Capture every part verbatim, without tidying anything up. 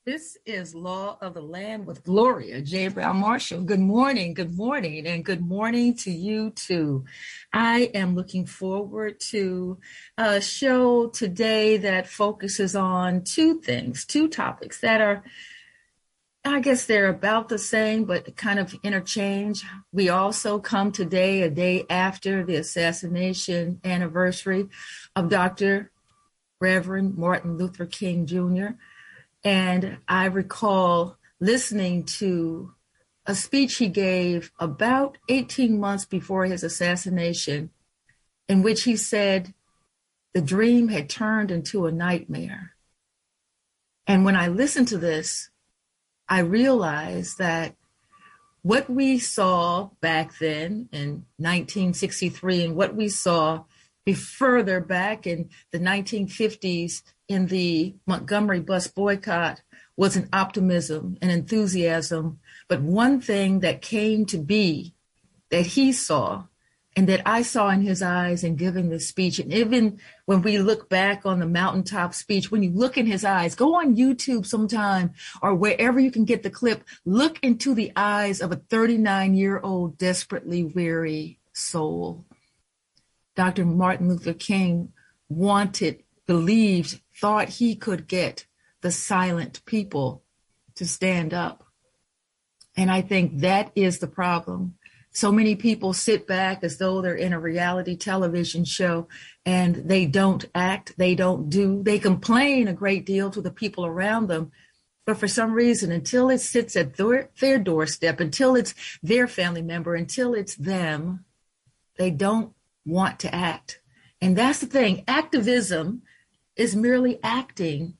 This is Law of the Land with Gloria J. Brown Marshall. Good morning, good morning, and good morning to you too. I am looking forward to a show today that focuses on two things, two topics that are, I guess they're about the same, but kind of interchange. We also come today, a day after the assassination anniversary of Doctor Reverend Martin Luther King Junior And I recall listening to a speech he gave about eighteen months before his assassination, in which he said the dream had turned into a nightmare. And when I listened to this, I realized that what we saw back then in nineteen sixty-three and what we saw be further back in the nineteen fifties in the Montgomery bus boycott was an optimism and enthusiasm. But one thing that came to be that he saw and that I saw in his eyes in giving this speech, and even when we look back on the mountaintop speech, when you look in his eyes, go on YouTube sometime or wherever you can get the clip, look into the eyes of a thirty-nine-year-old desperately weary soul. Doctor Martin Luther King wanted, believed, thought he could get the silent people to stand up. And I think that is the problem. So many people sit back as though they're in a reality television show and they don't act, they don't do, they complain a great deal to the people around them. But for some reason, until it sits at their, their doorstep, until it's their family member, until it's them, they don't want to act. And that's the thing. Activism is merely acting,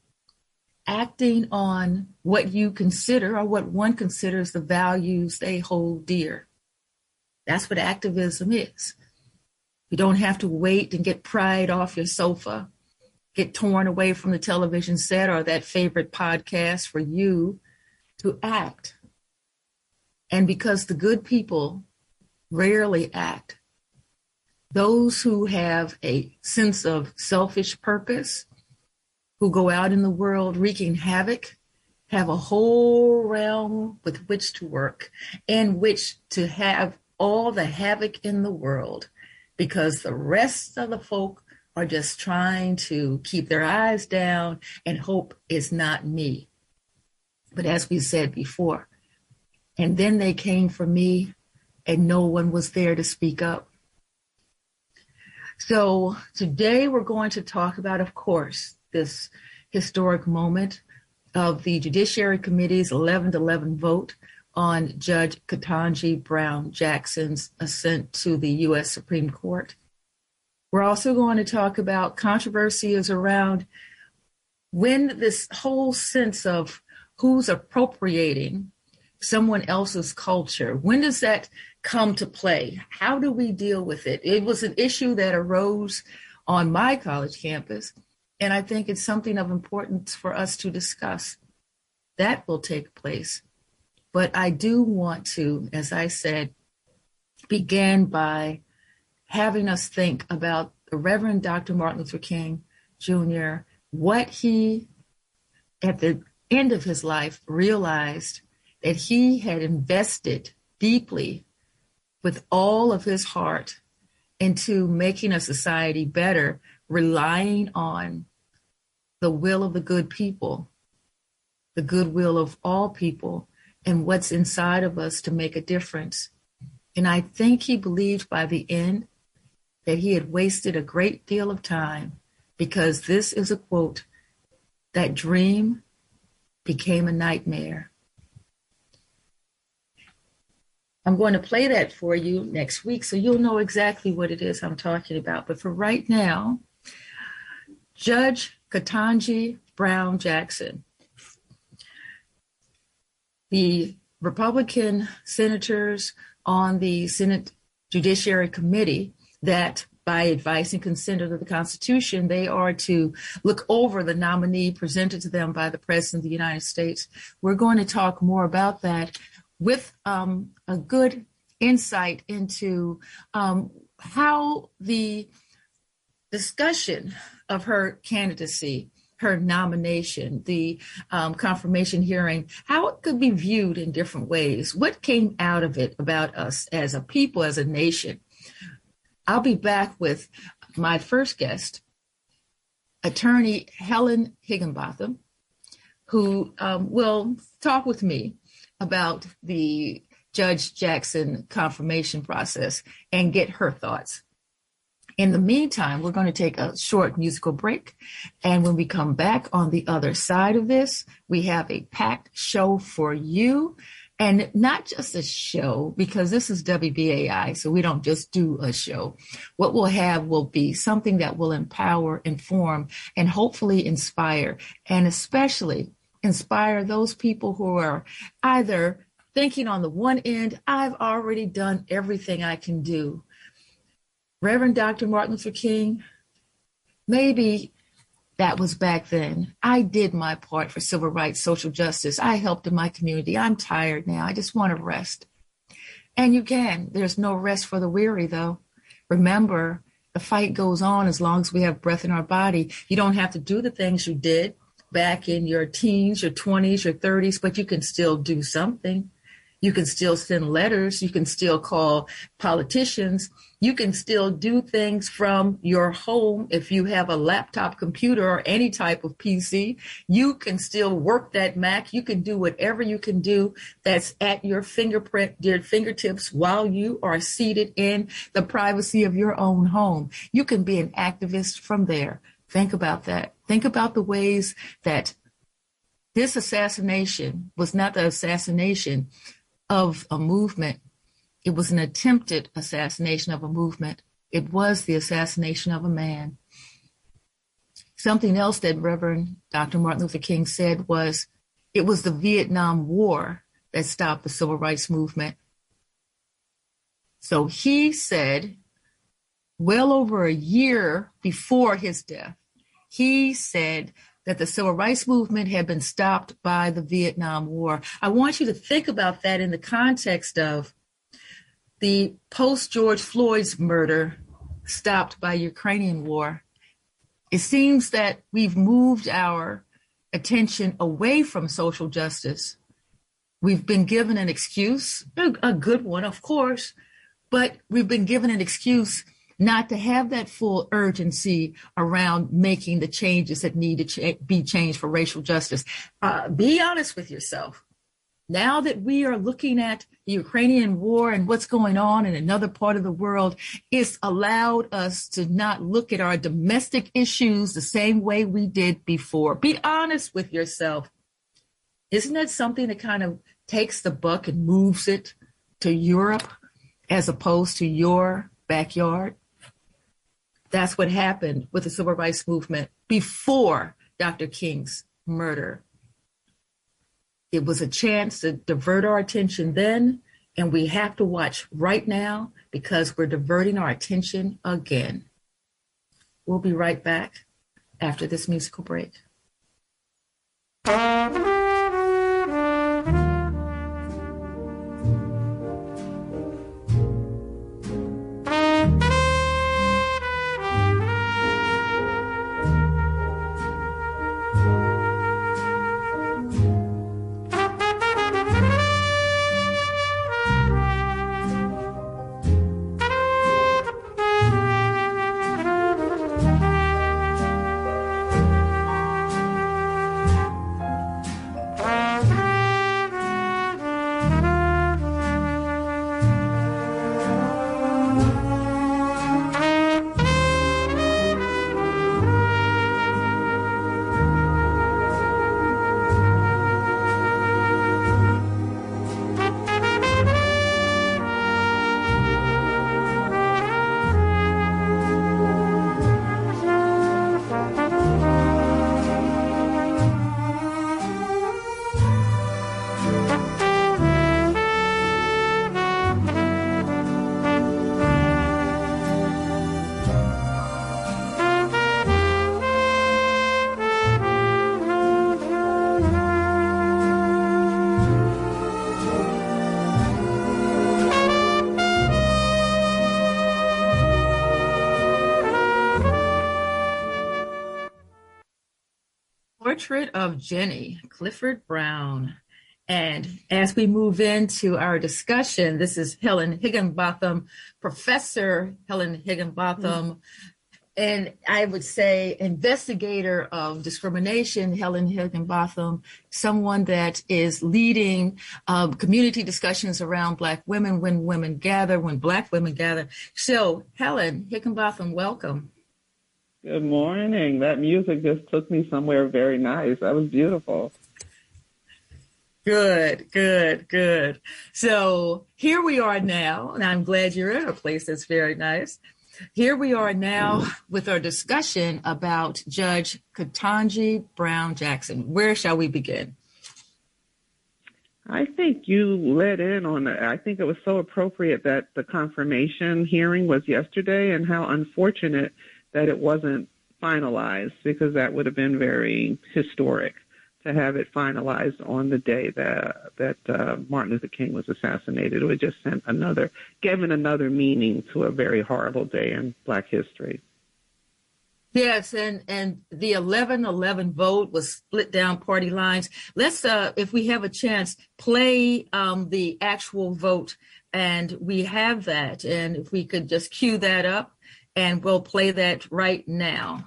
acting on what you consider or what one considers the values they hold dear. That's what activism is. You don't have to wait and get pried off your sofa, get torn away from the television set or that favorite podcast for you to act. And because the good people rarely act, those who have a sense of selfish purpose, who go out in the world wreaking havoc, have a whole realm with which to work, in which to have all the havoc in the world, because the rest of the folk are just trying to keep their eyes down and hope it's not me. But as we said before, and then they came for me and no one was there to speak up. So today we're going to talk about, of course, this historic moment of the Judiciary Committee's eleven to eleven vote on Judge Ketanji Brown Jackson's ascent to the U S Supreme Court. We're also going to talk about controversies around when this whole sense of who's appropriating someone else's culture, when does that come to play? How do we deal with it? It was an issue that arose on my college campus, and I think it's something of importance for us to discuss. That will take place. But I do want to, as I said, begin by having us think about the Reverend Doctor Martin Luther King Junior, what he, at the end of his life, realized that he had invested deeply with all of his heart into making a society better, relying on the will of the good people, the goodwill of all people, and what's inside of us to make a difference. And I think he believed by the end that he had wasted a great deal of time, because this is a quote, that dream became a nightmare. I'm going to play that for you next week so you'll know exactly what it is I'm talking about. But for right now, Judge Ketanji Brown Jackson, the Republican senators on the Senate Judiciary Committee that, by advice and consent of the Constitution, they are to look over the nominee presented to them by the President of the United States. We're going to talk more about that with um, a good insight into um, how the discussion of her candidacy her nomination, the um, confirmation hearing, how it could be viewed in different ways. What came out of it about us as a people, as a nation? I'll be back with my first guest, attorney Helen Higginbotham, who um, will talk with me about the Judge Jackson confirmation process and get her thoughts. In the meantime, we're going to take a short musical break. And when we come back on the other side of this, we have a packed show for you. And not just a show, because this is W B A I, so we don't just do a show. What we'll have will be something that will empower, inform, and hopefully inspire, and especially inspire those people who are either thinking on the one end, I've already done everything I can do. Reverend Doctor Martin Luther King, maybe that was back then. I did my part for civil rights, social justice. I helped in my community. I'm tired now. I just want to rest. And you can. There's no rest for the weary, though. Remember, the fight goes on as long as we have breath in our body. You don't have to do the things you did back in your teens, your twenties, your thirties, but you can still do something. You can still send letters. You can still call politicians. You can still do things from your home. If you have a laptop computer or any type of P C, you can still work that Mac. You can do whatever you can do that's at your fingerprint, your fingertips while you are seated in the privacy of your own home. You can be an activist from there. Think about that. Think about the ways that this assassination was not the assassination of a movement. It was an attempted assassination of a movement. It was the assassination of a man. Something else that Reverend Doctor Martin Luther King said was, it was the Vietnam War that stopped the civil rights movement. So he said, well over a year before his death, he said that the civil rights movement had been stopped by the Vietnam War. I want you to think about that in the context of the post-George Floyd's murder stopped by Ukrainian war. It seems that we've moved our attention away from social justice. We've been given an excuse, a good one, of course, but we've been given an excuse not to have that full urgency around making the changes that need to ch- be changed for racial justice. Uh, be honest with yourself. Now that we are looking at the Ukrainian war and what's going on in another part of the world, it's allowed us to not look at our domestic issues the same way we did before. Be honest with yourself. Isn't that something that kind of takes the buck and moves it to Europe as opposed to your backyard? That's what happened with the civil rights movement before Doctor King's murder. It was a chance to divert our attention then, and we have to watch right now because we're diverting our attention again. We'll be right back after this musical break. Portrait of Jenny, Clifford Brown. And as we move into our discussion, this is Helen Higginbotham, Professor Helen Higginbotham, and I would say investigator of discrimination, Helen Higginbotham, someone that is leading um, community discussions around Black women when women gather, when Black women gather. So, Helen Higginbotham, welcome. Good morning. That music just took me somewhere very nice. That was beautiful. Good, good, good. So here we are now, and I'm glad you're in a place that's very nice. Here we are now with our discussion about Judge Ketanji Brown Jackson. Where shall we begin? I think you led in on it. I think it was so appropriate that the confirmation hearing was yesterday, and how unfortunate that it wasn't finalized, because that would have been very historic to have it finalized on the day that that uh, Martin Luther King was assassinated. It would just send another, given another meaning to a very horrible day in Black history. Yes, and, and the eleven eleven vote was split down party lines. Let's, uh, if we have a chance, play um, the actual vote, and we have that. And if we could just cue that up, and we'll play that right now.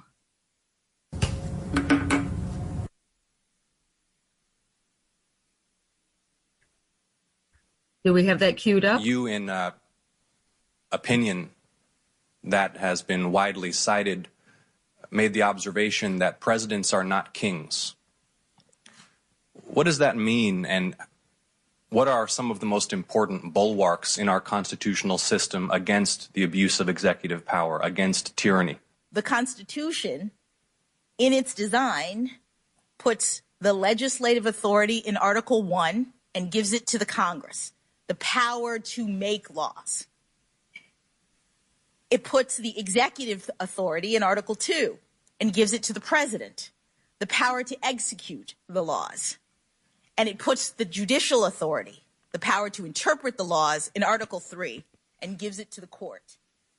Do we have that queued up? You, in uh, opinion that has been widely cited, made the observation that presidents are not kings. What does that mean, and what are some of the most important bulwarks in our constitutional system against the abuse of executive power, against tyranny? The Constitution, in its design, puts the legislative authority in Article one and gives it to the Congress, the power to make laws. It puts the executive authority in Article two and gives it to the president, the power to execute the laws. And it puts the judicial authority, the power to interpret the laws, in Article three and gives it to the court.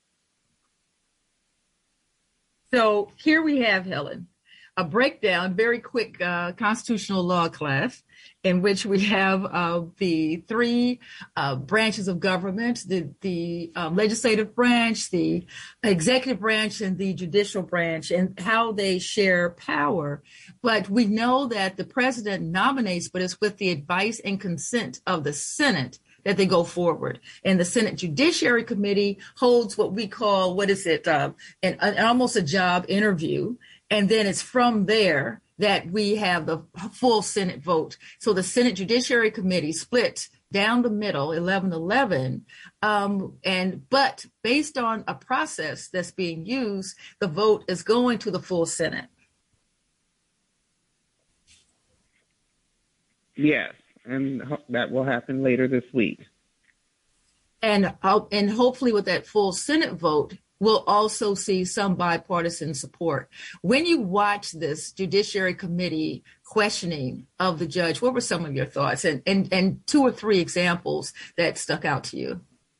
So here we have, Helen, a breakdown, very quick uh, constitutional law class, in which we have uh, the three uh, branches of government, the, the uh, legislative branch, the executive branch, and the judicial branch, and how they share power. But we know that the president nominates, but it's with the advice and consent of the Senate that they go forward. And the Senate Judiciary Committee holds what we call, what is it, uh, an, an almost a job interview. And then it's from there that we have the full Senate vote. So the Senate Judiciary Committee split down the middle, eleven eleven, um, and but based on a process that's being used, the vote is going to the full Senate. Yes, and that will happen later this week. And uh, and hopefully with that full Senate vote, we'll also see some bipartisan support. When you watch this Judiciary Committee questioning of the judge, what were some of your thoughts, and, and, and two or three examples that stuck out to you?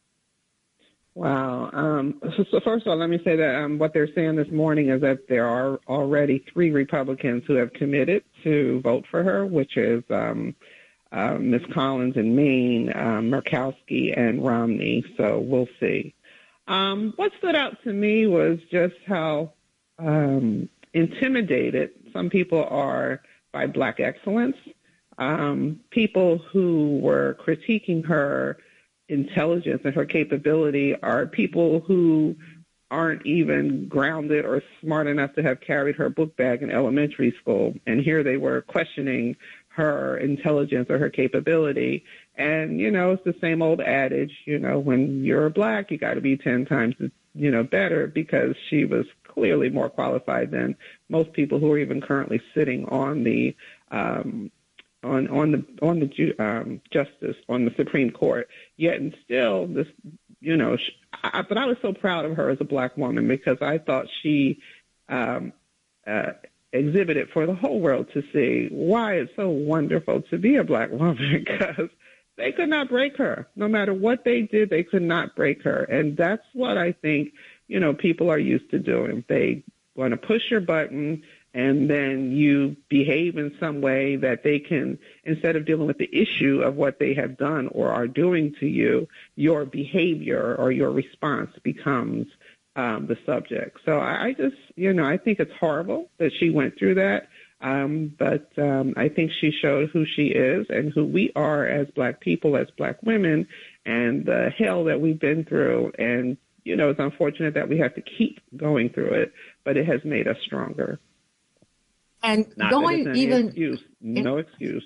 Wow. Um, so, so first of all, let me say that um, what they're saying this morning is that there are already three Republicans who have committed to vote for her, which is um, uh, Miz Collins in Maine, um, Murkowski, and Romney. So we'll see. Um, what stood out to me was just how um, intimidated some people are by Black excellence. Um, people who were critiquing her intelligence and her capability are people who aren't even grounded or smart enough to have carried her book bag in elementary school. And here they were questioning her intelligence or her capability. And, you know, it's the same old adage, you know, when you're Black, you got to be ten times, you know, better, because she was clearly more qualified than most people who are even currently sitting on the um, on on the on the um, justice on the Supreme Court. Yet and still, this, you know, she, I, but I was so proud of her as a Black woman, because I thought she um, uh, exhibited for the whole world to see why it's so wonderful to be a Black woman, because they could not break her. No matter what they did, they could not break her. And that's what I think, you know, people are used to doing. They want to push your button. and then you behave in some way that they can, instead of dealing with the issue of what they have done or are doing to you, your behavior or your response becomes um, the subject. So I, I just, you know, I think it's horrible that she went through that. Um, but um, I think she showed who she is and who we are as Black people, as Black women, and the hell that we've been through. And, you know, it's unfortunate that we have to keep going through it, but it has made us stronger. And Not going that it's any even excuse, no excuse.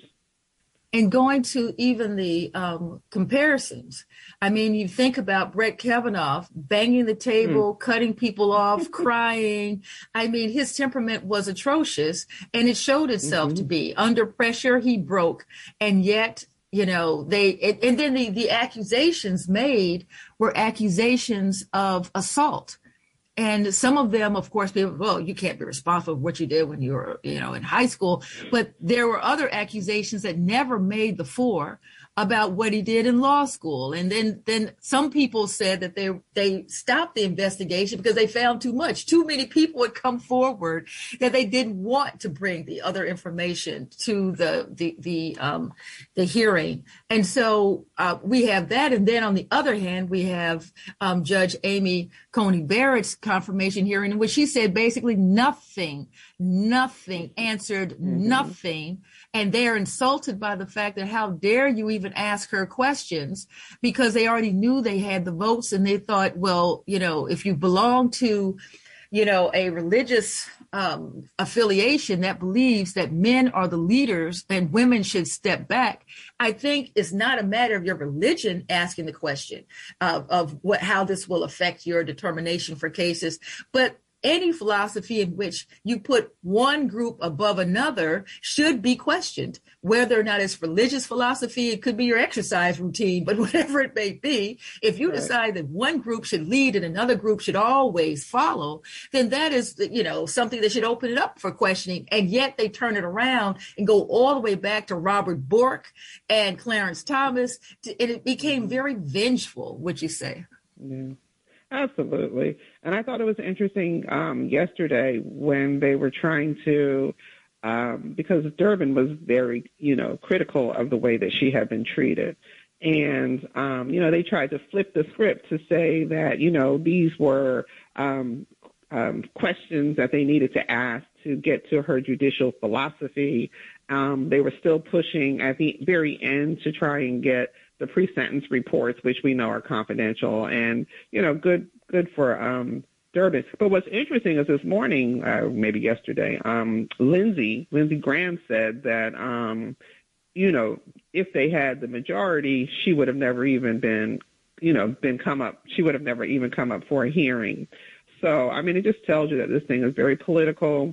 And going to even the um, comparisons. I mean, you think about Brett Kavanaugh banging the table, mm. cutting people off, crying. I mean, his temperament was atrocious, and it showed itself mm-hmm. to be. Under pressure, he broke. And yet, you know, they, it, and then the, the accusations made were accusations of assault. And some of them, of course, people, well, you can't be responsible for what you did when you were, you know, in high school. But there were other accusations that never made the fore about what he did in law school. And then then some people said that they they stopped the investigation because they found too much. Too many people had come forward that they didn't want to bring the other information to the the the um, the hearing. And so uh, we have that. And then on the other hand, we have um, Judge Amy Coney Barrett's confirmation hearing in which she said basically nothing, nothing, answered mm-hmm. nothing. And they're insulted by the fact that how dare you even ask her questions, because they already knew they had the votes and they thought, well, you know, if you belong to, you know, a religious um, affiliation that believes that men are the leaders and women should step back, I think it's not a matter of your religion asking the question uh, of what how this will affect your determination for cases, but any philosophy in which you put one group above another should be questioned, whether or not it's religious philosophy. It could be your exercise routine, but whatever it may be, if you right. decide that one group should lead and another group should always follow, then that is, you know, something that should open it up for questioning. And yet they turn it around and go all the way back to Robert Bork and Clarence Thomas. And it became very vengeful, would you say? Yeah. Absolutely. And I thought it was interesting um, yesterday when they were trying to, um, because Durbin was very, you know, critical of the way that she had been treated. And, um, you know, they tried to flip the script to say that, you know, these were um, um, questions that they needed to ask to get to her judicial philosophy. Um, they were still pushing at the very end to try and get the pre-sentence reports, which we know are confidential, and, you know, good good for um, Durbin. But what's interesting is this morning, uh, maybe yesterday, um, Lindsey, Lindsey Graham said that, um, you know, if they had the majority, she would have never even been, you know, been come up. She would have never even come up for a hearing. So, I mean, it just tells you that this thing is very political.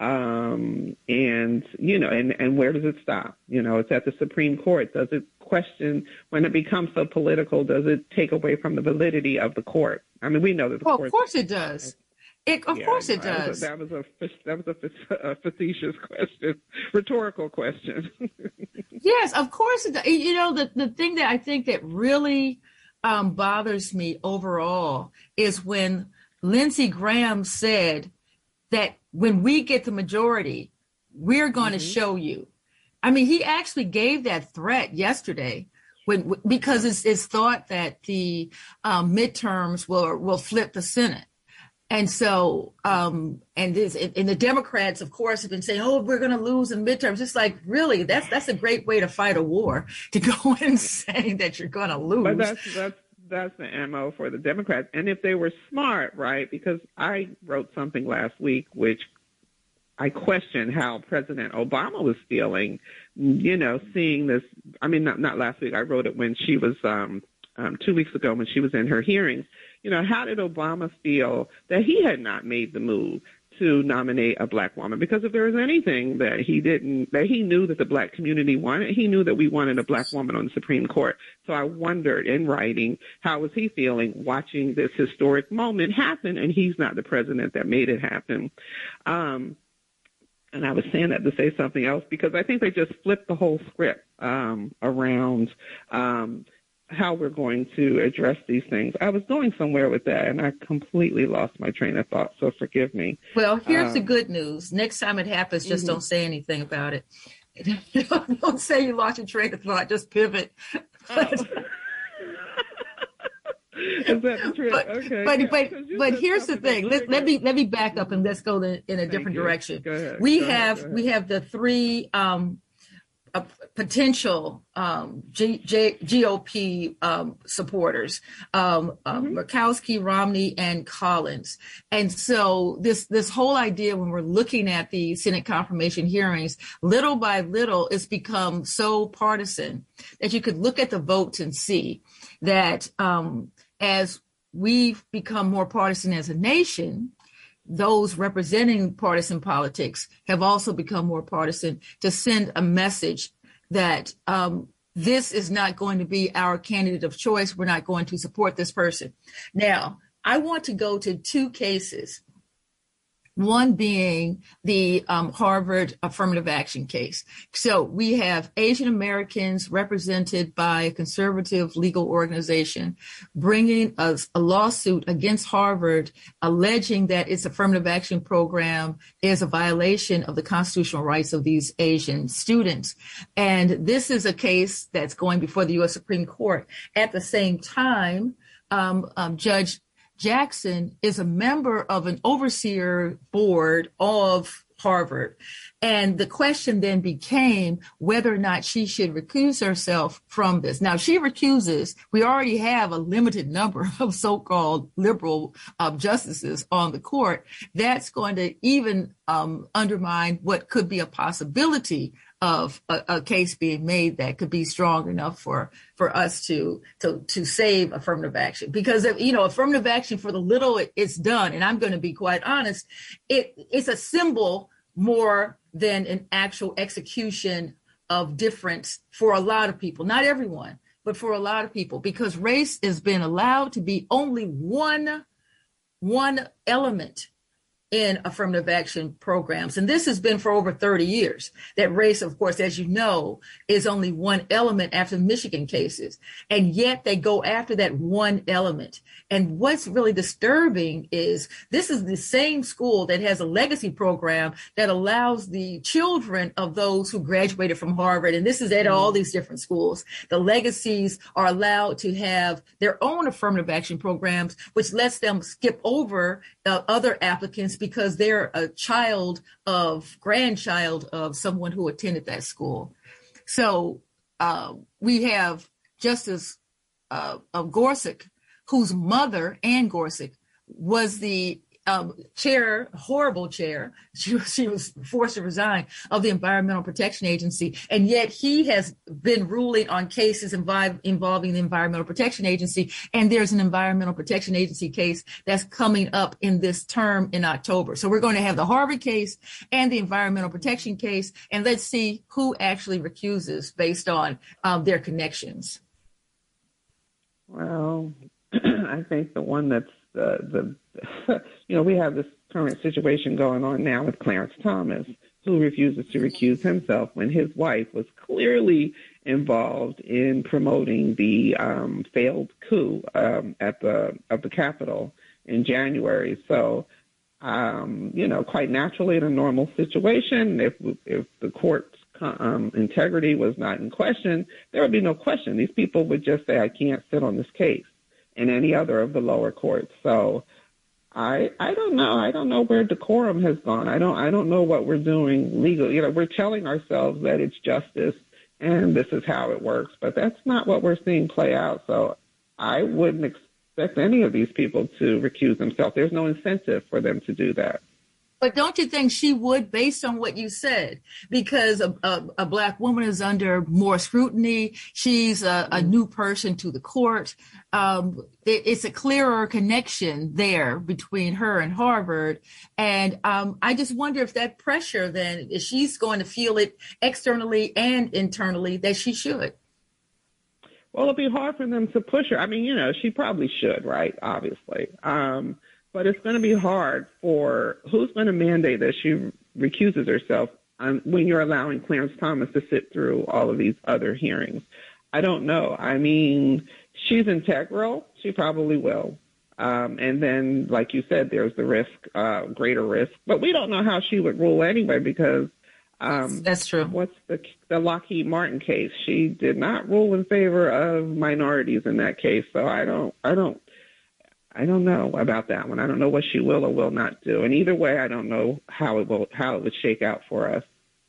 Um, and, you know, and, and where does it stop? You know, it's at the Supreme Court. Does it question, when it becomes so political, does it take away from the validity of the court? I mean, we know that the well, court. Of course it does. It, of yeah, course it does. That was a, that was a, a facetious question, rhetorical question. Yes, of course it does. You know, the, the thing that I think that really um, bothers me overall is when Lindsey Graham said that when we get the majority, we're going to mm-hmm. show you. I mean, he actually gave that threat yesterday when because it's, it's thought that the um, midterms will will flip the Senate. And so, um, and this, and the Democrats, of course, have been saying, "Oh, we're going to lose in midterms." It's like, really, that's that's a great way to fight a war, to go and say that you're going to lose. But that's that's that's the M O for the Democrats. And if they were smart, right? Because I wrote something last week which I question how President Obama was feeling, you know, seeing this. I mean, not not last week. I wrote it when she was um, um, two weeks ago when she was in her hearings. You know, how did Obama feel that he had not made the move to nominate a black woman? Because if there was anything that he didn't, that he knew that the black community wanted, he knew that we wanted a black woman on the Supreme Court. So I wondered in writing, how was he feeling watching this historic moment happen? And he's not the president that made it happen. Um, And I was saying that to say something else, because I think they just flipped the whole script um, around um, how we're going to address these things. I was going somewhere with that, and I completely lost my train of thought, so forgive me. Well, here's um, the good news. Next time it happens, just mm-hmm. don't say anything about it. don't, don't say you lost your train of thought. Just pivot. But, Is that the trick? But, okay. But yeah, but but here's the thing. Let, let me let me back up and let's go to, in a Thank different you. direction. Go ahead. We go have ahead, we have the three um, uh, potential um, G, G, GOP um, supporters: um, um, mm-hmm. Murkowski, Romney, and Collins. And so this this whole idea, when we're looking at the Senate confirmation hearings, little by little, it's become so partisan that you could look at the votes and see that. Um, As we've become more partisan as a nation, those representing partisan politics have also become more partisan to send a message that um, this is not going to be our candidate of choice. We're not going to support this person. Now, I want to go to two cases. One being the um, Harvard affirmative action case. So we have Asian Americans represented by a conservative legal organization bringing a, a lawsuit against Harvard, alleging that its affirmative action program is a violation of the constitutional rights of these Asian students. And this is a case that's going before the U S Supreme Court. At the same time, um, um, Judge Jackson is a member of an overseer board of Harvard. And the question then became whether or not she should recuse herself from this. Now, she recuses. We already have a limited number of so-called liberal uh, justices on the court. That's going to even um, undermine what could be a possibility of a, a case being made that could be strong enough for, for us to, to, to save affirmative action. Because, you know, affirmative action, for the little it, it's done, and I'm going to be quite honest, it, it's a symbol more than an actual execution of difference for a lot of people. Not everyone, but for a lot of people, because race has been allowed to be only one, one element in affirmative action programs. And this has been for over thirty years. That race, of course, as you know, is only one element after the Michigan cases. And yet they go after that one element. And what's really disturbing is this is the same school that has a legacy program that allows the children of those who graduated from Harvard, and this is at all these different schools, the legacies are allowed to have their own affirmative action programs, which lets them skip over uh, other applicants because they're a child of, grandchild of someone who attended that school. So uh, we have Justice uh, of Gorsuch, whose mother, Ann Gorsuch, was the um, chair, horrible chair, she, she was forced to resign, of the Environmental Protection Agency. And yet he has been ruling on cases invi- involving the Environmental Protection Agency. And there's an Environmental Protection Agency case that's coming up in this term in October. So we're going to have the Harvard case and the Environmental Protection case. And let's see who actually recuses based on um, their connections. Well, I think the one that's uh, the, you know, we have this current situation going on now with Clarence Thomas, who refuses to recuse himself when his wife was clearly involved in promoting the um, failed coup um, at the of the Capitol in January. So, um, you know, quite naturally, in a normal situation, if if the court's um, integrity was not in question, there would be no question. These people would just say, "I can't sit on this case," in any other of the lower courts. So I I don't know. I don't know where decorum has gone. I don't I don't know what we're doing legally. You know, we're telling ourselves that it's justice and this is how it works, but that's not what we're seeing play out. So I wouldn't expect any of these people to recuse themselves. There's no incentive for them to do that. But don't you think she would, based on what you said? Because a, a, a Black woman is under more scrutiny. She's a, a new person to the court. Um, it, it's a clearer connection there between her and Harvard. And um, I just wonder if that pressure then, if she's going to feel it externally and internally, that she should. Well, it'd be hard for them to push her. I mean, you know, she probably should, right? Obviously. Um, But it's going to be hard for who's going to mandate that she recuses herself um, when you're allowing Clarence Thomas to sit through all of these other hearings. I don't know. I mean, she's integral, she probably will. Um, and then, like you said, there's the risk, uh, greater risk. But we don't know how she would rule anyway because um, that's true. What's the the Lockheed Martin case? She did not rule in favor of minorities in that case. So I don't, I don't, I don't know about that one. I don't know what she will or will not do. And either way, I don't know how it will, how it would shake out for us.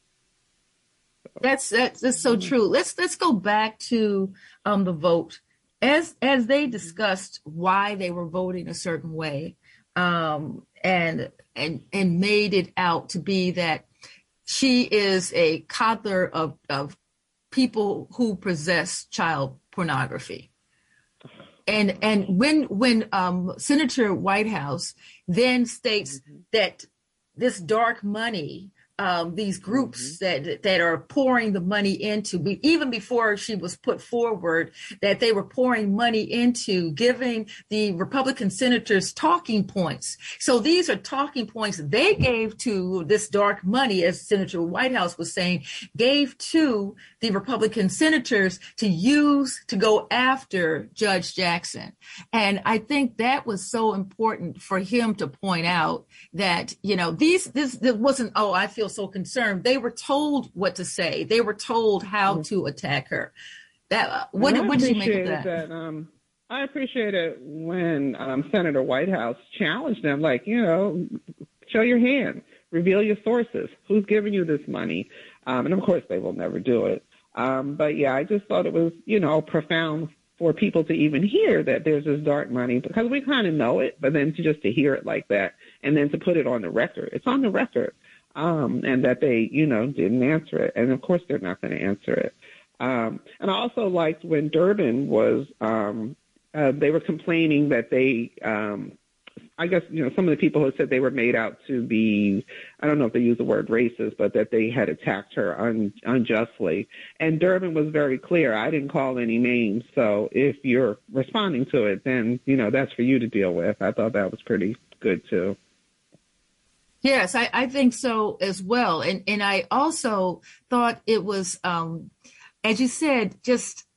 So. That's that's that's so true. Let's let's go back to um, the vote. As as they discussed why they were voting a certain way, um, and and and made it out to be that she is a coddler of of people who possess child pornography, and and when when um, Senator Whitehouse then states mm-hmm. that this dark money. Um, these groups mm-hmm. that that are pouring the money into, even before she was put forward, that they were pouring money into giving the Republican senators talking points. So these are talking points they gave to this dark money, as Senator Whitehouse was saying, gave to the Republican senators to use to go after Judge Jackson. And I think that was so important for him to point out that, you know, these this, this wasn't, oh, I feel so concerned. They were told what to say. They were told how to attack her. That uh, what, what did you make of that? that um, I appreciate it when um, Senator Whitehouse challenged them, like, you know, show your hand, reveal your sources, who's giving you this money. Um, and of course, they will never do it. Um, but yeah, I just thought it was, you know, profound for people to even hear that there's this dark money, because we kind of know it, but then to just to hear it like that and then to put it on the record. It's on the record. Um, and that they, you know, didn't answer it. And, of course, they're not going to answer it. Um, and I also liked when Durbin was, um, uh, they were complaining that they, um, I guess, you know, some of the people who said they were made out to be, I don't know if they use the word racist, but that they had attacked her un, unjustly. And Durbin was very clear. I didn't call any names. So if you're responding to it, then, you know, that's for you to deal with. I thought that was pretty good, too. Yes, I, I think so as well. And and I also thought it was, um, as you said, just,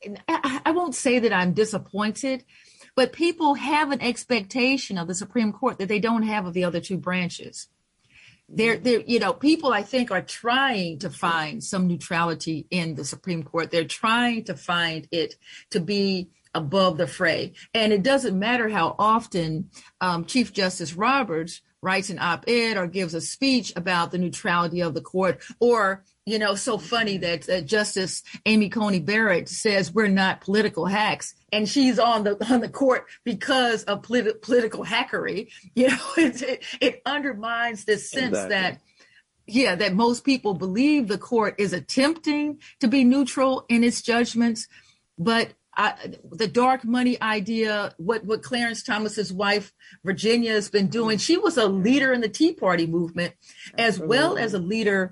I, I won't say that I'm disappointed, but people have an expectation of the Supreme Court that they don't have of the other two branches. They're, they're, you know, people I think are trying to find some neutrality in the Supreme Court. They're trying to find it to be above the fray. And it doesn't matter how often um, Chief Justice Roberts writes an op-ed or gives a speech about the neutrality of the court, or, you know, so funny that uh, Justice Amy Coney Barrett says we're not political hacks, and she's on the on the court because of politi- political hackery. You know, it, it, it undermines this sense exactly. that, yeah, that most people believe the court is attempting to be neutral in its judgments, but I, the dark money idea, what, what Clarence Thomas's wife, Virginia, has been doing. She was a leader in the Tea Party movement, as Absolutely. well as a leader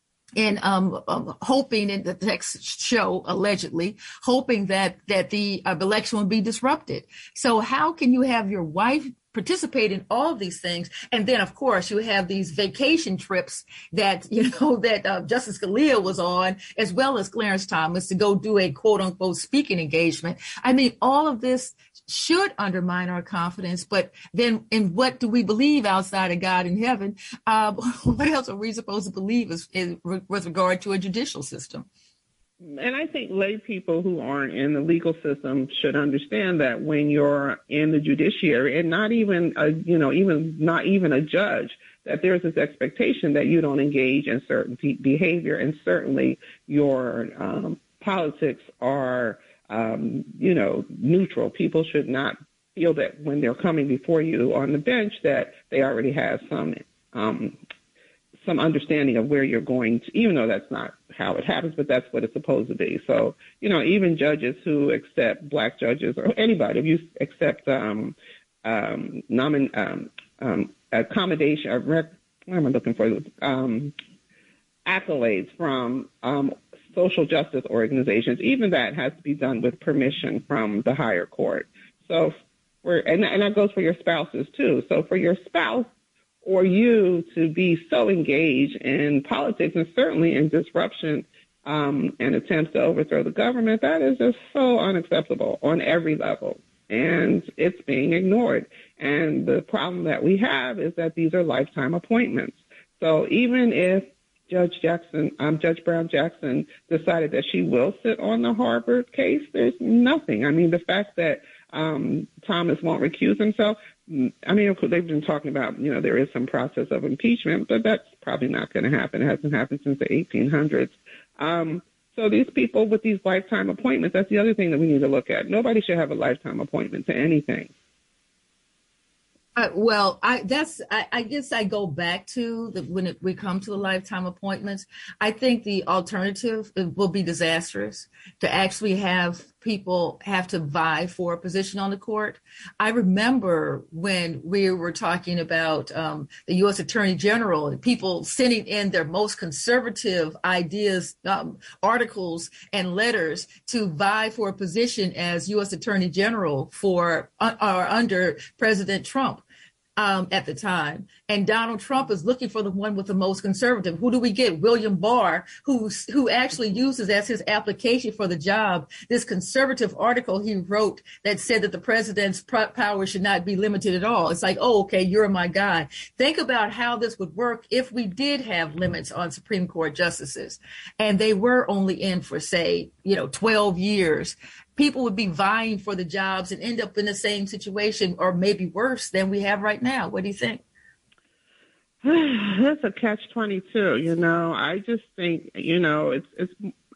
in um, um, hoping, in the text show, allegedly, hoping that, that the uh, election would be disrupted. So how can you have your wife participate in all of these things? And then, of course, you have these vacation trips that, you know, that uh, Justice Scalia was on, as well as Clarence Thomas, to go do a quote unquote speaking engagement. I mean, all of this should undermine our confidence. But then in what do we believe outside of God in heaven? Uh, what else are we supposed to believe is, is, with regard to a judicial system? And I think lay people who aren't in the legal system should understand that when you're in the judiciary, and not even a, you know, even not even a judge, that there's this expectation that you don't engage in certain behavior, and certainly your um, politics are, um, you know, neutral. People should not feel that when they're coming before you on the bench that they already have some um, some understanding of where you're going to, even though that's not how it happens, but that's what it's supposed to be. So, you know, even judges who accept black judges, or anybody, if you accept um, um, nomin, um, um, accommodation, or rec- what am I looking for? Um, accolades from um, social justice organizations, even that has to be done with permission from the higher court. So, for, and, and that goes for your spouses too. So for your spouse, or you to be so engaged in politics and certainly in disruption um, and attempts to overthrow the government, that is just so unacceptable on every level. And it's being ignored. And the problem that we have is that these are lifetime appointments. So even if Judge Jackson, um, Judge Brown Jackson decided that she will sit on the Harvard case, there's nothing. I mean, the fact that um, Thomas won't recuse himself, I mean, they've been talking about, you know, there is some process of impeachment, but that's probably not going to happen. It hasn't happened since the eighteen hundreds. Um, so these people with these lifetime appointments, that's the other thing that we need to look at. Nobody should have a lifetime appointment to anything. Uh, well, I that's I, I guess I go back to the, when it, we come to the lifetime appointments. I think the alternative will be disastrous to actually have people have to vie for a position on the court. I remember when we were talking about um, the U S Attorney General and people sending in their most conservative ideas, um, articles and letters to vie for a position as U S Attorney General for uh, or under President Trump. Um, at the time. And Donald Trump is looking for the one with the most conservative. Who do we get? William Barr, who, who actually uses as his application for the job this conservative article he wrote that said that the president's power should not be limited at all. It's like, oh, okay, you're my guy. Think about how this would work if we did have limits on Supreme Court justices and they were only in for, say, you know, twelve years. People would be vying for the jobs and end up in the same situation or maybe worse than we have right now. What do you think? That's a catch twenty-two. You know, I just think, you know, it's it's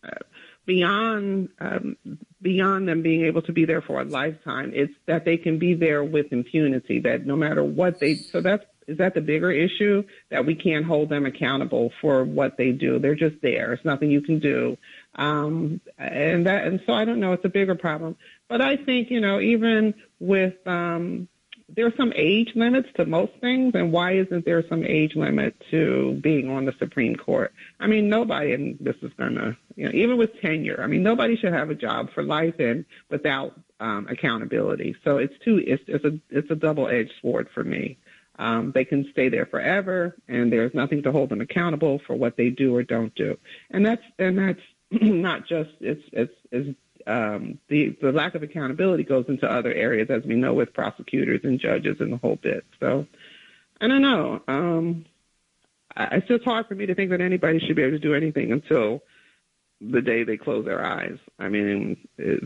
beyond um, beyond them being able to be there for a lifetime. It's that they can be there with impunity, that no matter what they, so that's, is that the bigger issue, that we can't hold them accountable for what they do? They're just there. It's nothing you can do. Um, and that, and so I don't know, it's a bigger problem. But I think, you know, even with, um, there are some age limits to most things, and why isn't there some age limit to being on the Supreme Court? I mean, nobody, and this is going to, you know, even with tenure, I mean, nobody should have a job for life and without um, accountability. So it's too, it's, it's a, it's a double-edged sword for me. Um, they can stay there forever, and there's nothing to hold them accountable for what they do or don't do. And that's, and that's not just, it's, it's, it's um, the, the lack of accountability goes into other areas, as we know, with prosecutors and judges and the whole bit. So I don't know. Um, I, it's just hard for me to think that anybody should be able to do anything until the day they close their eyes. I mean, is,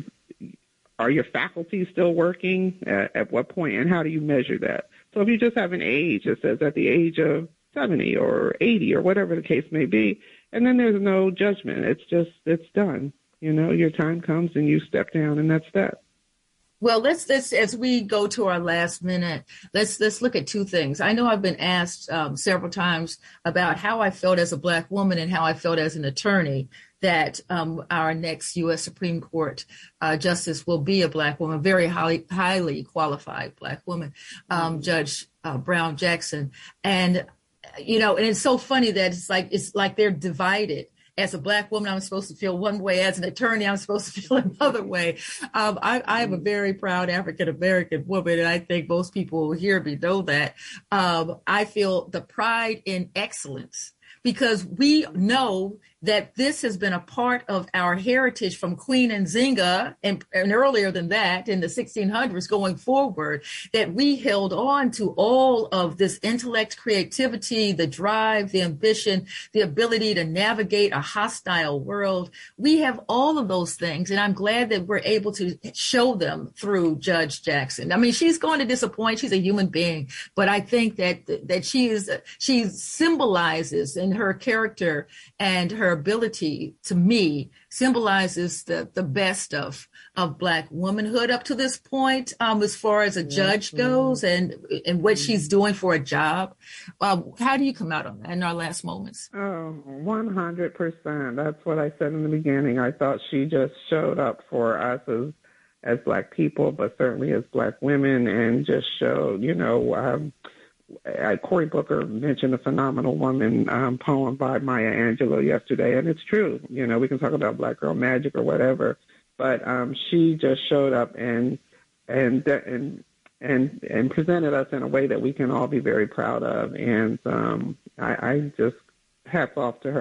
are your faculties still working? At, at what point, and how do you measure that? So if you just have an age that says at the age of seventy or eighty or whatever the case may be, and then there's no judgment. It's just, it's done. You know, your time comes and you step down, and that's that. Well, let's, let's as we go to our last minute, let's let's look at two things. I know I've been asked um, several times about how I felt as a Black woman and how I felt as an attorney that um, our next U S Supreme Court uh, justice will be a Black woman, very highly highly qualified Black woman, um, Judge uh, Brown Jackson. And you know, and it's so funny that it's like it's like they're divided. As a Black woman, I'm supposed to feel one way. As an attorney, I'm supposed to feel another way. Um, I, I am a very proud African-American woman, and I think most people who hear me know that. Um, I feel the pride in excellence because we know that this has been a part of our heritage from Queen Nzinga and, and earlier than that in the sixteen hundreds going forward, that we held on to all of this intellect, creativity, the drive, the ambition, the ability to navigate a hostile world. We have all of those things, and I'm glad that we're able to show them through Judge Jackson. I mean, she's going to disappoint. She's a human being, but I think that that she is she symbolizes in her character and her ability, to me, symbolizes the, the best of, of Black womanhood up to this point, um, as far as a judge goes and, and what she's doing for a job. Um, how do you come out on that in our last moments? Oh, one hundred percent. That's what I said in the beginning. I thought she just showed up for us as, as Black people, but certainly as Black women, and just showed, you know, um, Uh, Cory Booker mentioned a Phenomenal Woman um, poem by Maya Angelou yesterday, and it's true. You know, we can talk about Black girl magic or whatever, but um, she just showed up and and and and and presented us in a way that we can all be very proud of. And um, I, I just hats off to her.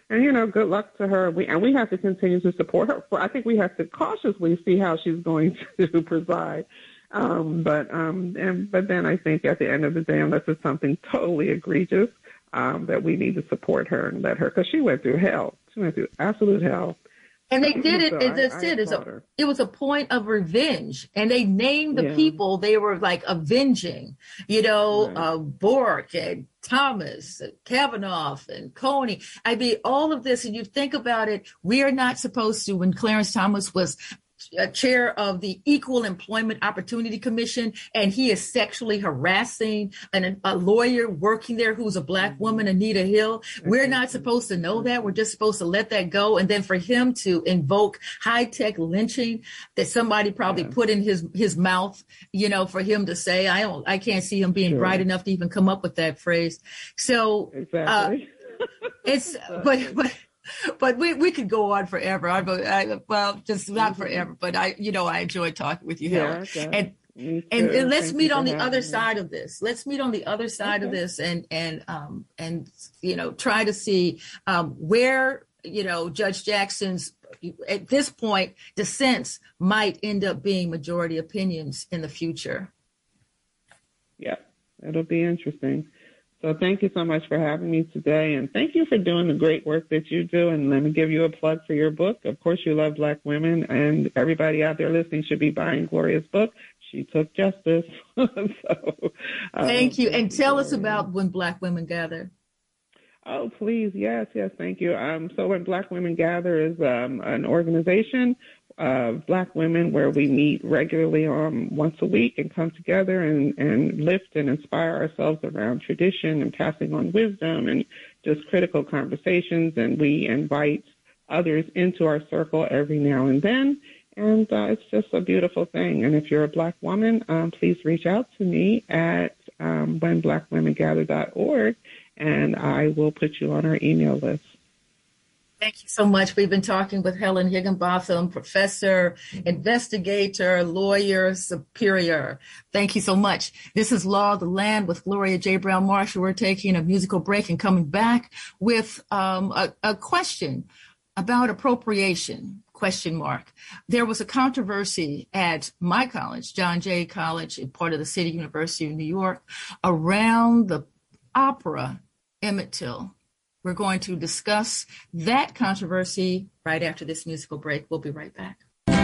and, you know, good luck to her. We, and we have to continue to support her. I think we have to cautiously see how she's going to preside. Um, but um, and but then I think at the end of the day, unless it's something totally egregious, um, that we need to support her and let her, because she went through hell. She went through absolute hell. And they did it, so as I, I said, a, it was a point of revenge. And they named the yeah. people they were like avenging, you know, right. uh, Bork and Thomas, and Kavanaugh and Coney. I mean, all of this, and you think about it, we are not supposed to, when Clarence Thomas was a chair of the Equal Employment Opportunity Commission, and he is sexually harassing an, a lawyer working there who's a black woman, Anita Hill. We're not supposed to know that. We're just supposed to let that go. And then for him to invoke high-tech lynching that somebody probably yeah. put in his, his mouth, you know, for him to say, I don't, I can't see him being sure. bright enough to even come up with that phrase. So exactly. uh, it's, but, but, But we, we could go on forever. I, I, well, just not forever, but I, you know, I enjoy talking with you, Helen. Yeah, okay. And, and, and let's Thank meet on the other me. side of this. Let's meet on the other side okay. of this and, and, um, and, you know, try to see, um, where, you know, Judge Jackson's, at this point, dissents might end up being majority opinions in the future. Yeah, it'll be interesting. So thank you so much for having me today, and thank you for doing the great work that you do. And let me give you a plug for your book. Of course, you love Black women, and everybody out there listening should be buying Gloria's book. She Took Justice. so, um, thank you, and tell us about When Black Women Gather. Oh, please, yes, yes, thank you. Um, so When Black Women Gather is um, an organization of Black women where we meet regularly um, once a week and come together and, and lift and inspire ourselves around tradition and passing on wisdom and just critical conversations. And we invite others into our circle every now and then. And uh, it's just a beautiful thing. And if you're a Black woman, um, please reach out to me at um, when black women gather dot org, and I will put you on our email list. Thank you so much. We've been talking with Helen Higginbotham, professor, investigator, lawyer, superior. Thank you so much. This is Law of the Land with Gloria J. Brown Marshall. We're taking a musical break and coming back with um, a, a question about appropriation, question mark. There was a controversy at my college, John Jay College, part of the City University of New York, around the opera Emmett Till. We're going to discuss that controversy right after this musical break. We'll be right back.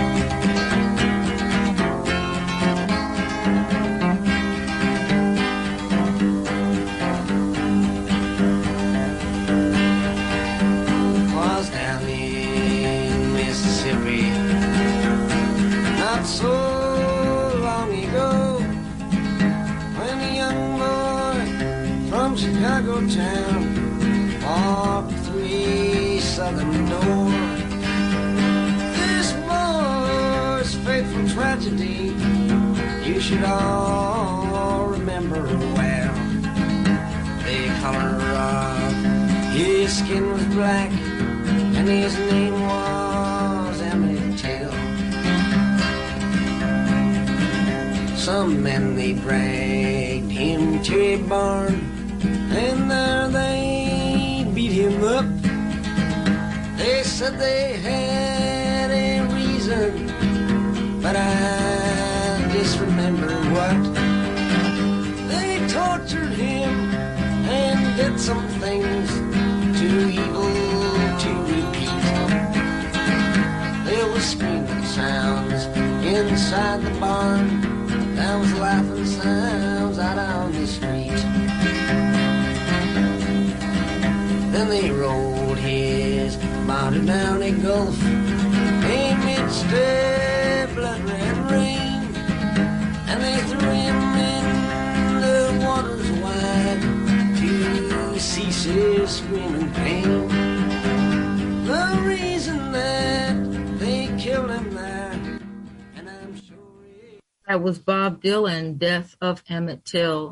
Was down in Mississippi not so long ago when a young boy from Chicago town walked through a southern door. This boy's fateful tragedy you should all remember well. The color of his skin was black and his name was Emmett Till. Some men, they dragged him to a barn, and there they beat him up. They said they had a reason, but I just remember what. They tortured him and did some things too evil to repeat. There was screaming sounds inside the barn. There was laughing sounds out on the street. Then they rolled his body down a gulf amidst a blood red rain, and they threw him in the waters wide to cease his screaming pain. The reason that they killed him there, and I'm sure it... That was Bob Dylan, Death of Emmett Till.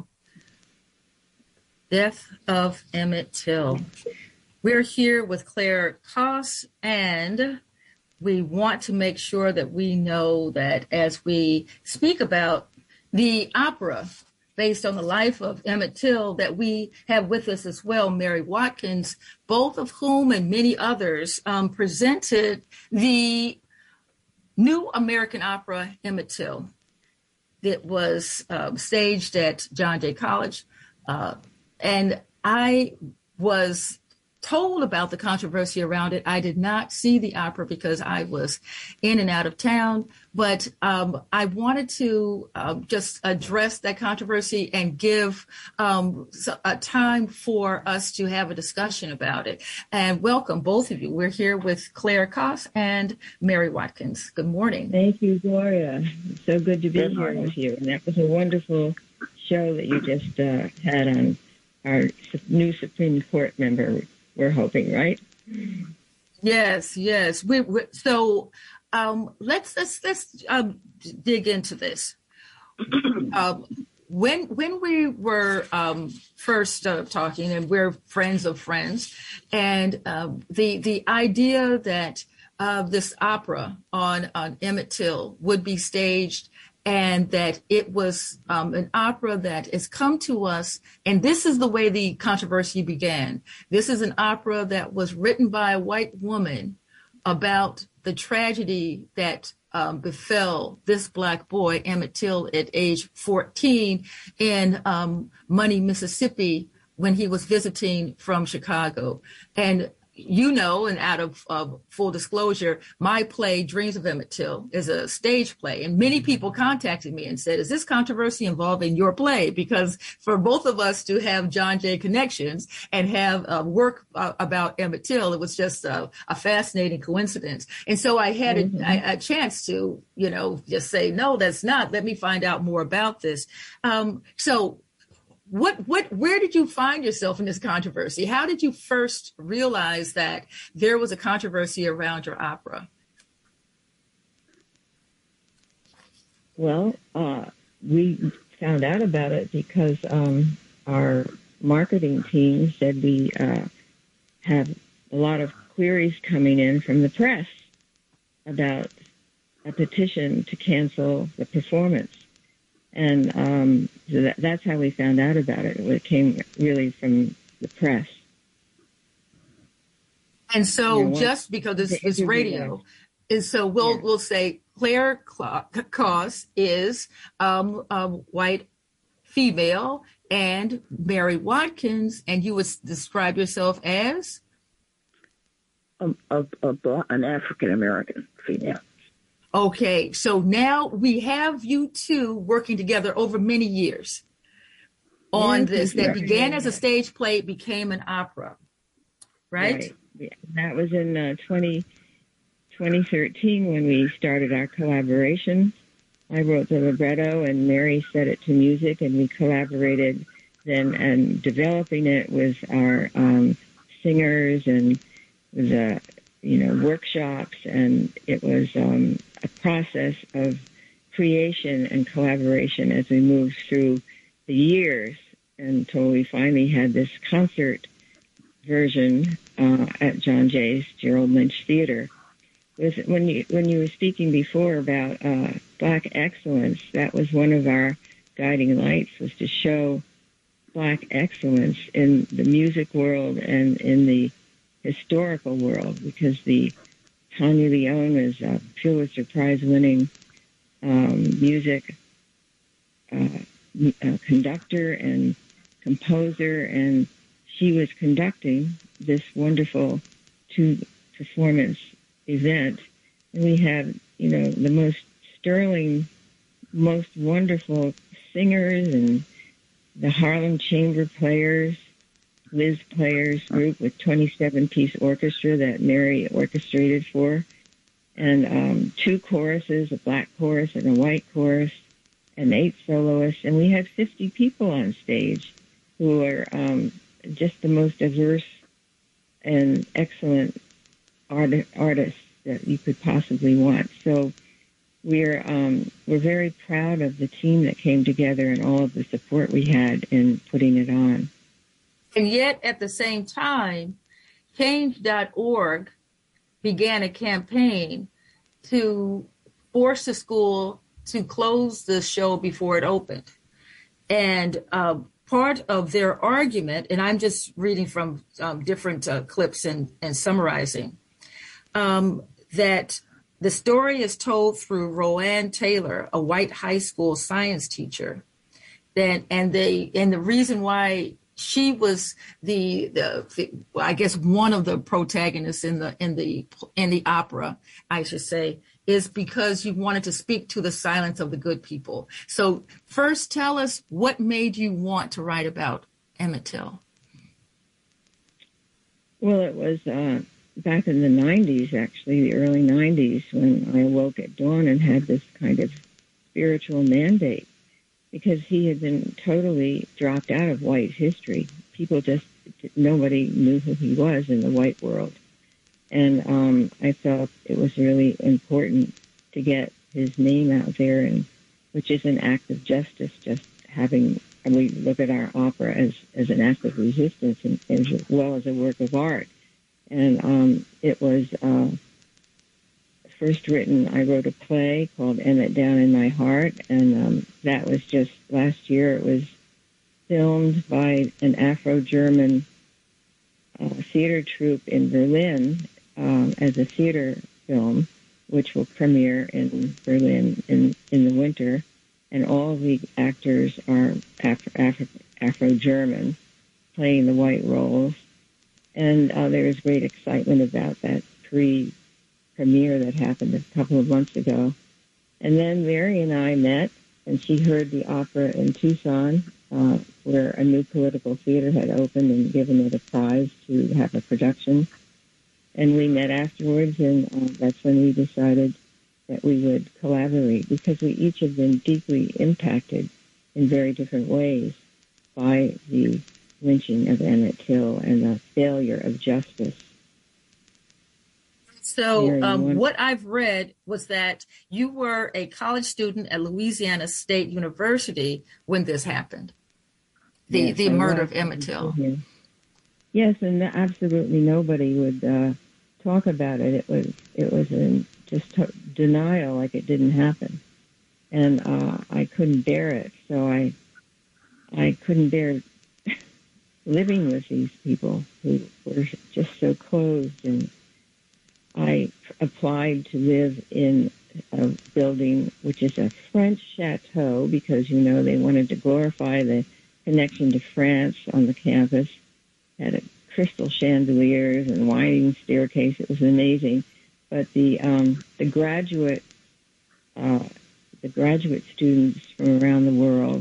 Death of Emmett Till. We're here with Claire Koss, and we want to make sure that we know that as we speak about the opera based on the life of Emmett Till that we have with us as well, Mary Watkins, both of whom and many others um, presented the new American opera, Emmett Till, that was uh, staged at John Jay College. Uh, and I was told about the controversy around it. I did not see the opera because I was in and out of town, but um, I wanted to uh, just address that controversy and give um, a time for us to have a discussion about it. And welcome, both of you. We're here with Claire Koss and Mary Watkins. Good morning. Thank you, Gloria. It's so good to be Good here morning. with you. And that was a wonderful show that you just uh, had on our new Supreme Court member. We're hoping, right? Yes, yes. We, we so um, let's let's let's um, dig into this. um, when when we were um, first uh, talking, and we're friends of friends, and um, the the idea that uh, this opera on on Emmett Till would be staged, and that it was um, an opera that has come to us, and this is the way the controversy began. This is an opera that was written by a white woman about the tragedy that um, befell this Black boy, Emmett Till, at age fourteen in um, Money, Mississippi, when he was visiting from Chicago. And you know, and out of uh, full disclosure, my play, Dreams of Emmett Till, is a stage play. And many people contacted me and said, is this controversy involving your play? Because for both of us to have John Jay connections and have uh, work uh, about Emmett Till, it was just uh, a fascinating coincidence. And so I had mm-hmm. a, a chance to, you know, just say, no, that's not. Let me find out more about this. Um, so What, what, where did you find yourself in this controversy? How did you first realize that there was a controversy around your opera? Well, uh, we found out about it because um, our marketing team said we uh, have a lot of queries coming in from the press about a petition to cancel the performance. And um, so that, that's how we found out about it. It came really from the press. And so, you know, just because it's, it's radio, and so we'll yeah. we'll say Claire Koss is um, a white female, and Mary Watkins, and you would describe yourself as a, a, a, an African American female. Okay, so now we have you two working together over many years on yes, this. That began as a stage play, became an opera, right? Right. Yeah. That was in uh, twenty, twenty thirteen when we started our collaboration. I wrote the libretto and Mary set it to music, and we collaborated then and developing it with our um, singers and the you know workshops, and it was um, a process of creation and collaboration as we moved through the years until we finally had this concert version uh, at John Jay's Gerald Lynch Theater. With, when you when you were speaking before about uh, Black excellence, that was one of our guiding lights, was to show Black excellence in the music world and in the historical world, because the Tanya Leon is a Pulitzer Prize-winning um, music uh, uh, conductor and composer, and she was conducting this wonderful two-performance event. And we had, you know, the most sterling, most wonderful singers and the Harlem Chamber Players, Liz Players group with twenty-seven piece orchestra that Mary orchestrated for, and um, two choruses, a black chorus and a white chorus, and eight soloists. And we had fifty people on stage who are um, just the most diverse and excellent art- artists that you could possibly want. So we're um, we're very proud of the team that came together and all of the support we had in putting it on. And yet, at the same time, change dot org began a campaign to force the school to close the show before it opened. And uh, part of their argument, and I'm just reading from um, different uh, clips and, and summarizing, um, that the story is told through Roanne Taylor, a white high school science teacher. Then, and they, and the reason why she was the, the, the well, I guess one of the protagonists in the in the in the opera, I should say, is because you wanted to speak to the silence of the good people. So first, tell us what made you want to write about Emmett Till. Well, it was uh, back in the nineties, actually, the early nineties, when I awoke at dawn and had this kind of spiritual mandate, because he had been totally dropped out of white history. People just, nobody knew who he was in the white world. And um, I felt it was really important to get his name out there, and which is an act of justice, just having, and we look at our opera as, as an act of resistance and, as well as a work of art. And um, it was uh, first written, I wrote a play called Emmett Down in My Heart, and um, that was just last year. It was filmed by an Afro-German uh, theater troupe in Berlin um, as a theater film, which will premiere in Berlin in, in the winter. And all the actors are Afro, Afro, Afro-German, playing the white roles. And uh, there was great excitement about that pre-premiere that happened a couple of months ago. And then Mary and I met, and she heard the opera in Tucson, uh, where a new political theater had opened and given it a prize to have a production. And we met afterwards, and uh, that's when we decided that we would collaborate, because we each have been deeply impacted in very different ways by the lynching of Emmett Till and the failure of justice. So um, what I've read was that you were a college student at Louisiana State University when this happened, the, yes, the murder of Emmett Till. Yes, and absolutely nobody would uh, talk about it. It was it was in just t- denial, like it didn't happen. And uh, I couldn't bear it, so I I couldn't bear living with these people who were just so closed. And I applied to live in a building which is a French chateau, because, you know, they wanted to glorify the connection to France on the campus. Had a crystal chandeliers and winding staircase. It was amazing. But the um, the graduate uh, the graduate students from around the world,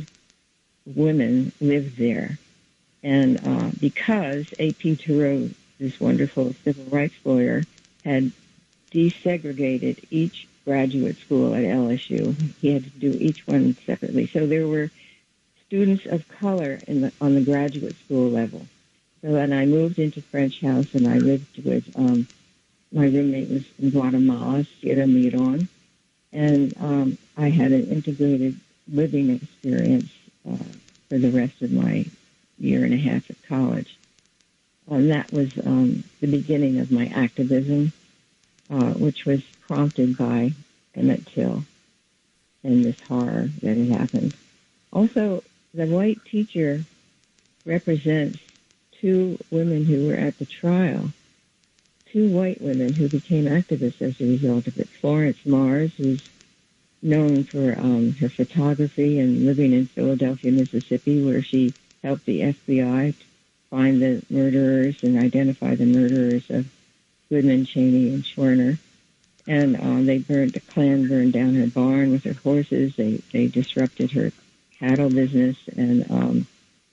women, lived there. And uh, because A P Tureau, this wonderful civil rights lawyer, had desegregated each graduate school at L S U, he had to do each one separately. So there were students of color in the, on the graduate school level. So then I moved into French House, and I lived with, um, my roommate was from Guatemala, Sierra Miron, and um, I had an integrated living experience uh, for the rest of my year and a half at college. And that was um, the beginning of my activism, uh, which was prompted by Emmett Till and this horror that had happened. Also, the white teacher represents two women who were at the trial, two white women who became activists as a result of it. Florence Mars, who's known for um, her photography and living in Philadelphia, Mississippi, where she helped the F B I find the murderers and identify the murderers of Goodman, Cheney, and Schwerner. And um, they burned, the Klan burned down her barn with her horses. They they disrupted her cattle business, and um,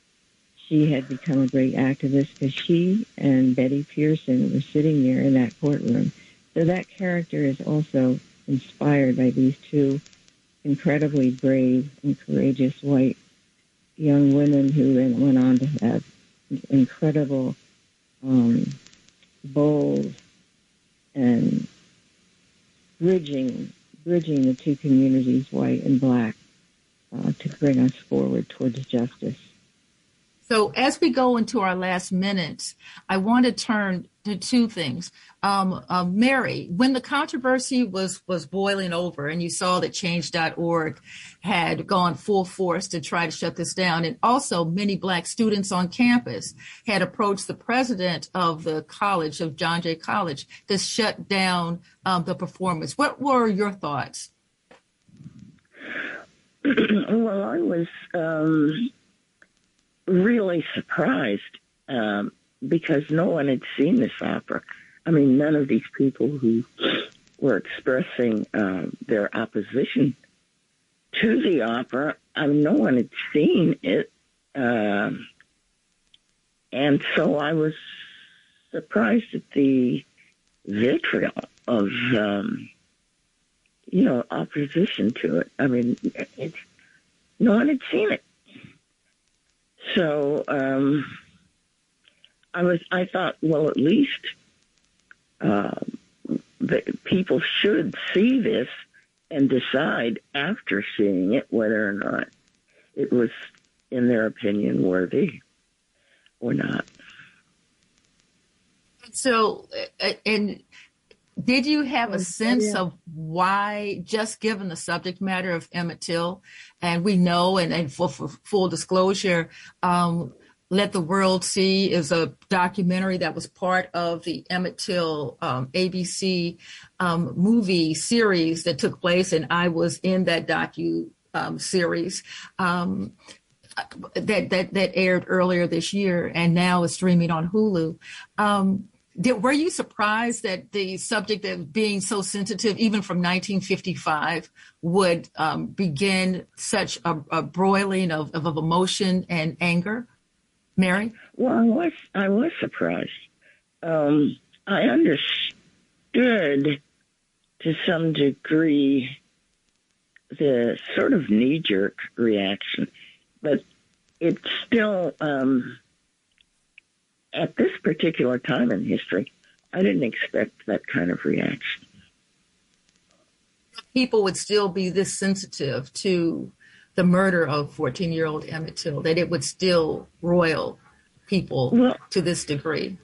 she had become a great activist because she and Betty Pearson were sitting there in that courtroom. So that character is also inspired by these two incredibly brave and courageous white young women who then went on to have incredible, um, bold, and bridging bridging the two communities, white and black, uh, to bring us forward towards justice. So as we go into our last minutes, I want to turn to two things. Um, uh, Mary, when the controversy was was boiling over, and you saw that change dot org had gone full force to try to shut this down, and also many Black students on campus had approached the president of the college, of John Jay College, to shut down um, the performance. What were your thoughts? Well, I was um, really surprised um, because no one had seen this opera. I mean, none of these people who were expressing uh, their opposition to the opera, I mean, no one had seen it. Uh, and so I was surprised at the vitriol of, um, you know, opposition to it. I mean, it's, no one had seen it. So um, I was, I thought, well, at least uh, the people should see this and decide after seeing it whether or not it was, in their opinion, worthy or not. So, and did you have a sense of why, just given the subject matter of Emmett Till, and we know, and, and for, for full disclosure, um, Let the World See is a documentary that was part of the Emmett Till um, A B C um, movie series that took place, and I was in that docu um, series um, that, that that aired earlier this year, and now is streaming on Hulu. Um, Did, were you surprised that the subject of being so sensitive, even from nineteen fifty-five, would um, begin such a, a broiling of, of, of emotion and anger? Mary? Well, I was, I was surprised. Um, I understood to some degree the sort of knee-jerk reaction, but it's still... Um, At this particular time in history, I didn't expect that kind of reaction. People would still be this sensitive to the murder of fourteen-year-old Emmett Till, that it would still roil people well, to this degree.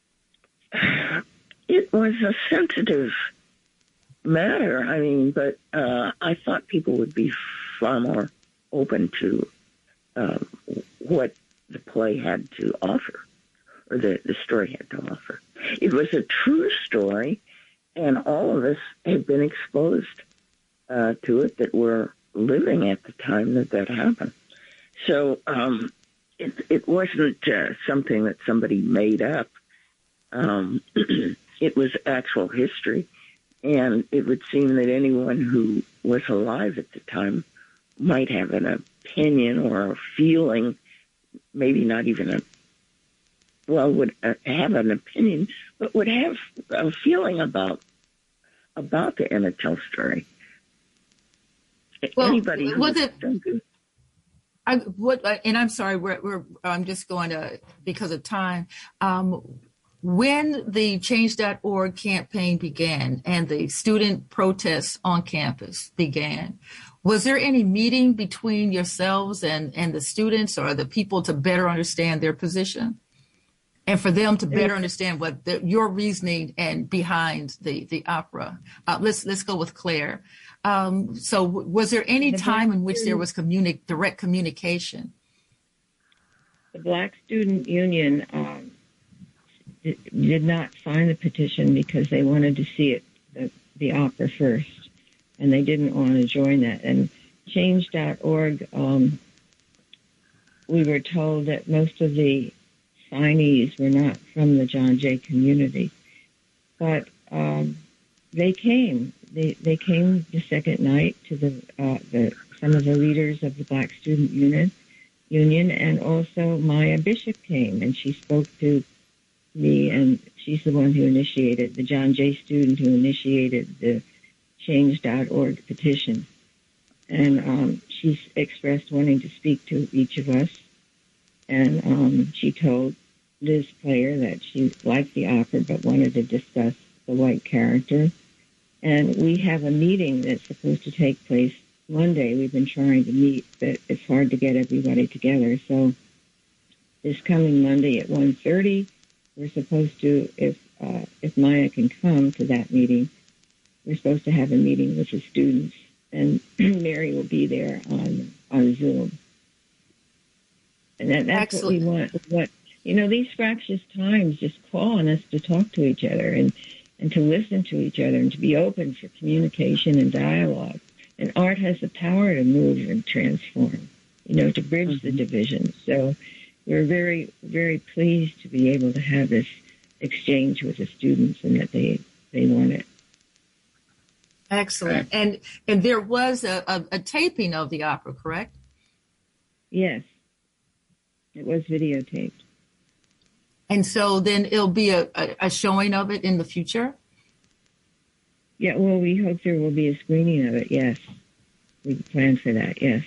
It was a sensitive matter, I mean, but uh, I thought people would be far more open to uh, what the play had to offer. Or the, the story had to offer. It was a true story, and all of us had been exposed uh, to it that were living at the time that that happened. So um, it, it wasn't uh, something that somebody made up. Um, it was actual history, and it would seem that anyone who was alive at the time might have an opinion or a feeling, maybe not even a well, would have an opinion, but would have a feeling about about the Emmett Till story. Well, Anybody who was it? I what? And I'm sorry, we're, we're I'm just going to because of time. Um, when the change dot org campaign began and the student protests on campus began, was there any meeting between yourselves and and the students or the people to better understand their position? And for them to better understand what the, your reasoning and behind the the opera. Uh, let's let's go with Claire. Um, so, w- was there any time in which there was communi- direct communication? The Black Student Union um, did, did not sign the petition because they wanted to see it the, the opera first, and they didn't want to join that. And change dot org, um, we were told that most of the signees were not from the John Jay community, but um, they came. They they came the second night to the uh, the some of the leaders of the Black Student Union, Union, and also Maya Bishop came, and she spoke to me, and she's the one who initiated the John Jay student who initiated the change dot org petition, and um, she's expressed wanting to speak to each of us. And um, she told Liz Player that she liked the opera but wanted to discuss the white character. And we have a meeting that's supposed to take place Monday. We've been trying to meet, but it's hard to get everybody together. So this coming Monday at one thirty, we're supposed to, if uh, if Maya can come to that meeting, we're supposed to have a meeting with the students, and Mary will be there on on Zoom. And that, that's Excellent. what we want. What you know, these fractious times just call on us to talk to each other and, and to listen to each other and to be open for communication and dialogue. And art has the power to move and transform, you know, to bridge mm-hmm. the division. So we're very, very pleased to be able to have this exchange with the students and that they, they want it. Excellent. And and there was a, a, a taping of the opera, correct? Yes. It was videotaped. And so then it'll be a, a, a showing of it in the future? Yeah, well, we hope there will be a screening of it, yes. We plan for that, yes.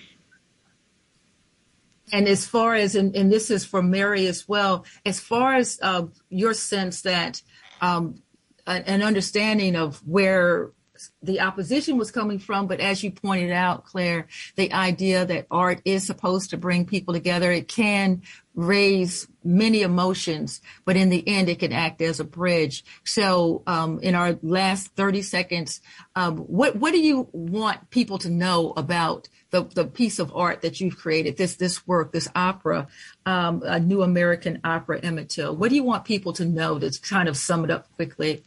And as far as, and, and this is for Mary as well, as far as uh, your sense that um, an understanding of where the opposition was coming from, but as you pointed out, Claire, the idea that art is supposed to bring people together, it can raise many emotions, but in the end, it can act as a bridge. So um, in our last thirty seconds, um, what what do you want people to know about the, the piece of art that you've created, this this work, this opera, um, a New American Opera, Emmett Till? What do you want people to know to kind of sum it up quickly?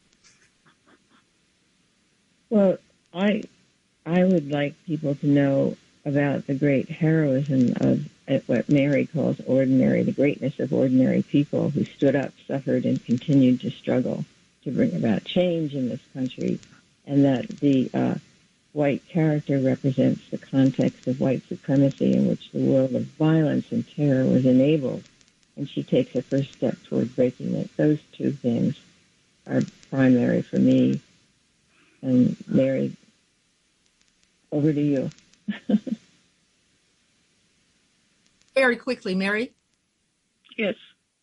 Well, I I would like people to know about the great heroism of what Mary calls ordinary, the greatness of ordinary people who stood up, suffered, and continued to struggle to bring about change in this country, and that the uh, white character represents the context of white supremacy in which the world of violence and terror was enabled, and she takes a first step toward breaking it. Those two things are primary for me. And Mary, over to you. Very quickly, Mary. Yes.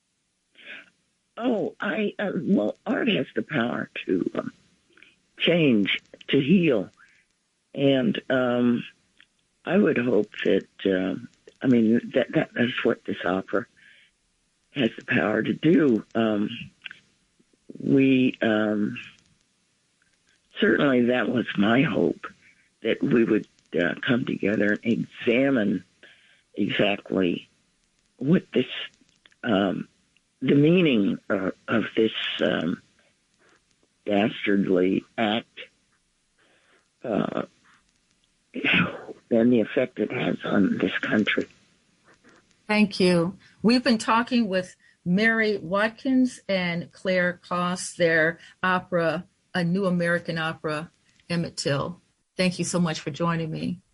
Oh, I uh, well, art has the power to um, change, to heal, and um, I would hope that uh, I mean that, that that's what this opera has the power to do. Um, we. Um, Certainly that was my hope, that we would uh, come together and examine exactly what this, um, the meaning of, of this um, dastardly act uh, and the effect it has on this country. Thank you. We've been talking with Mary Watkins and Claire Koss, their opera, A New American Opera, Emmett Till. Thank you so much for joining me.